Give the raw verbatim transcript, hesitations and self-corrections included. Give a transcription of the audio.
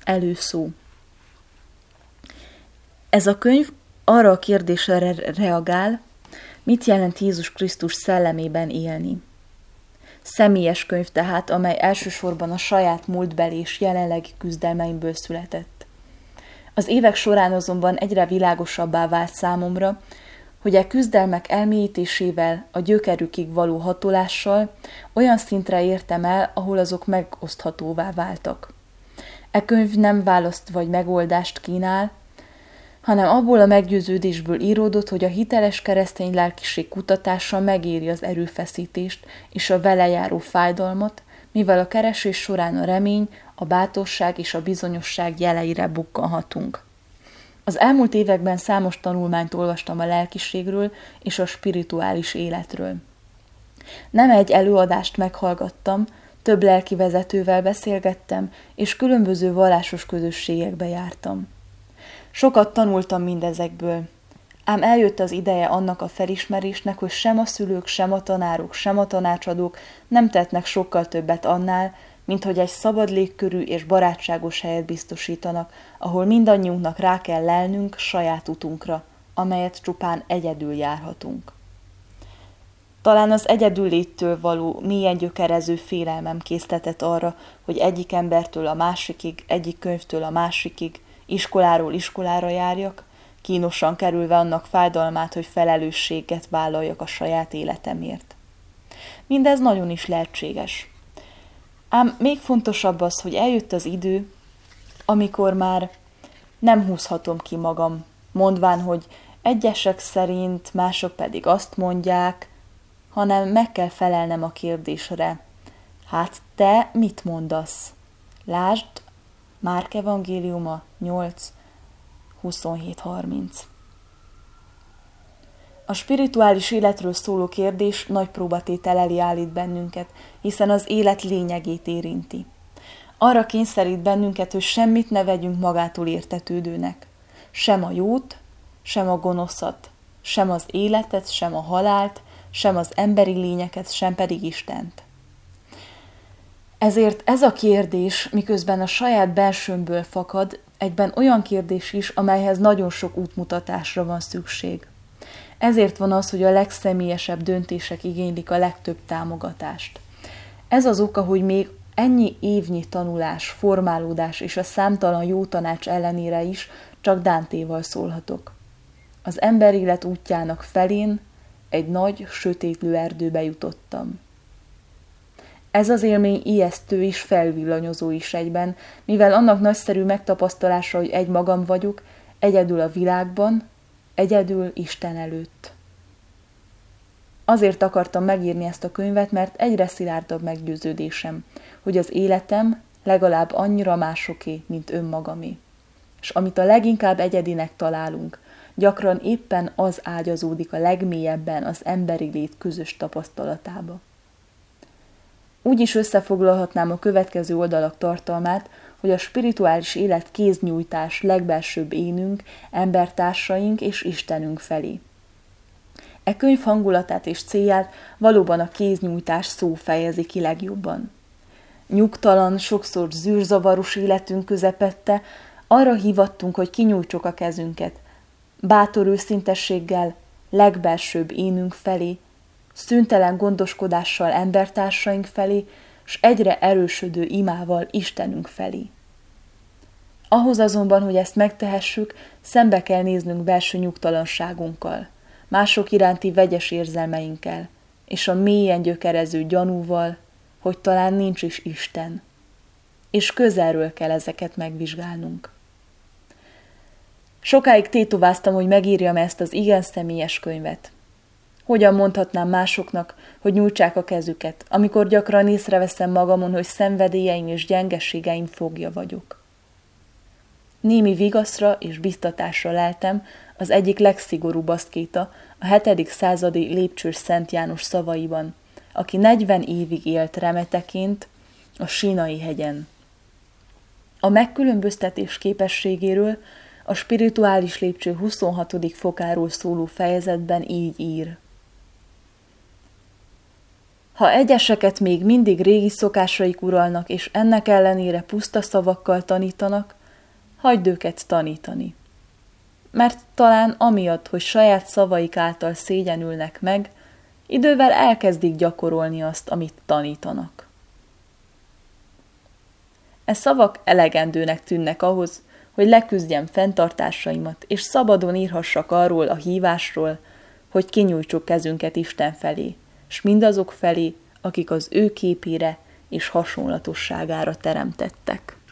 Előszó. Ez a könyv arra a kérdésre re- reagál, mit jelent Jézus Krisztus szellemében élni. Személyes könyv tehát, amely elsősorban a saját múltbeli és jelenlegi küzdelmeimből született. Az évek során azonban egyre világosabbá vált számomra, hogy a küzdelmek elmélyítésével, a gyökerükig való hatolással olyan szintre értem el, ahol azok megoszthatóvá váltak. E könyv nem választ vagy megoldást kínál, hanem abból a meggyőződésből íródott, hogy a hiteles keresztény lelkiség kutatása megéri az erőfeszítést és a vele járó fájdalmat, mivel a keresés során a remény, a bátorság és a bizonyosság jeleire bukkanhatunk. Az elmúlt években számos tanulmányt olvastam a lelkiségről és a spirituális életről. Nem egy előadást meghallgattam, több lelki vezetővel beszélgettem, és különböző vallásos közösségekbe jártam. Sokat tanultam mindezekből, ám eljött az ideje annak a felismerésnek, hogy sem a szülők, sem a tanárok, sem a tanácsadók nem tettnek sokkal többet annál, mint hogy egy szabad légkörű és barátságos helyet biztosítanak, ahol mindannyiunknak rá kell lelnünk saját utunkra, amelyet csupán egyedül járhatunk. Talán az egyedülléttől való, mélyen gyökerező félelmem késztetett arra, hogy egyik embertől a másikig, egyik könyvtől a másikig, iskoláról iskolára járjak, kínosan kerülve annak fájdalmát, hogy felelősséget vállaljak a saját életemért. Mindez nagyon is lehetséges. Ám még fontosabb az, hogy eljött az idő, amikor már nem húzhatom ki magam, mondván, hogy egyesek szerint, mások pedig azt mondják, hanem meg kell felelnem a kérdésre. Hát te mit mondasz? Lásd Márk evangéliuma nyolc huszonhét harminc. A spirituális életről szóló kérdés nagy próbatétel elé állít bennünket, hiszen az élet lényegét érinti. Arra kényszerít bennünket, hogy semmit ne vegyünk magától értetődőnek. Sem a jót, sem a gonoszat, sem az életet, sem a halált, sem az emberi lényeket, sem pedig Istent. Ezért ez a kérdés, miközben a saját belsőmből fakad, egyben olyan kérdés is, amelyhez nagyon sok útmutatásra van szükség. Ezért van az, hogy a legszemélyesebb döntések igénylik a legtöbb támogatást. Ez az oka, hogy még ennyi évnyi tanulás, formálódás és a számtalan jó tanács ellenére is csak Dántéval szólhatok. Az emberélet útjának felén egy nagy, sötétlő erdőbe jutottam. Ez az élmény ijesztő és felvillanyozó is egyben, mivel annak nagyszerű megtapasztalása, hogy egy magam vagyok, egyedül a világban, egyedül Isten előtt. Azért akartam megírni ezt a könyvet, mert egyre szilárdabb meggyőződésem, hogy az életem legalább annyira másoké, mint önmagamé. És amit a leginkább egyedinek találunk, gyakran éppen az ágyazódik a legmélyebben az emberi lét közös tapasztalatába. Úgy is összefoglalhatnám a következő oldalak tartalmát, hogy a spirituális élet kéznyújtás legbelsőbb énünk, embertársaink és Istenünk felé. E könyv hangulatát és célját valóban a kéznyújtás szó fejezi ki legjobban. Nyugtalan, sokszor zűrzavaros életünk közepette arra hívattunk, hogy kinyújtsuk a kezünket, bátor őszintességgel, legbelsőbb énünk felé, szüntelen gondoskodással embertársaink felé, s egyre erősödő imával Istenünk felé. Ahhoz azonban, hogy ezt megtehessük, szembe kell néznünk belső nyugtalanságunkkal, mások iránti vegyes érzelmeinkkel, és a mélyen gyökerező gyanúval, hogy talán nincs is Isten. És közelről kell ezeket megvizsgálnunk. Sokáig tétováztam, hogy megírjam ezt az igen személyes könyvet. Hogyan mondhatnám másoknak, hogy nyújtsák a kezüket, amikor gyakran észreveszem magamon, hogy szenvedélyeim és gyengeségeim fogja vagyok. Némi vigaszra és biztatásra leltem az egyik legszigorúbb aszkéta, a hetedik századi Lépcsős Szent János szavaiban, aki negyven évig élt remeteként a Sínai hegyen. A megkülönböztetés képességéről a spirituális lépcső huszonhatodik fokáról szóló fejezetben így ír. Ha egyeseket még mindig régi szokásaik uralnak, és ennek ellenére puszta szavakkal tanítanak, hagyd őket tanítani. Mert talán amiatt, hogy saját szavaik által szégyenülnek meg, idővel elkezdik gyakorolni azt, amit tanítanak. E szavak elegendőnek tűnnek ahhoz, hogy leküzdjem fenntartásaimat, és szabadon írhassak arról a hívásról, hogy kinyújtsuk kezünket Isten felé, s mindazok felé, akik az ő képére és hasonlatosságára teremtettek.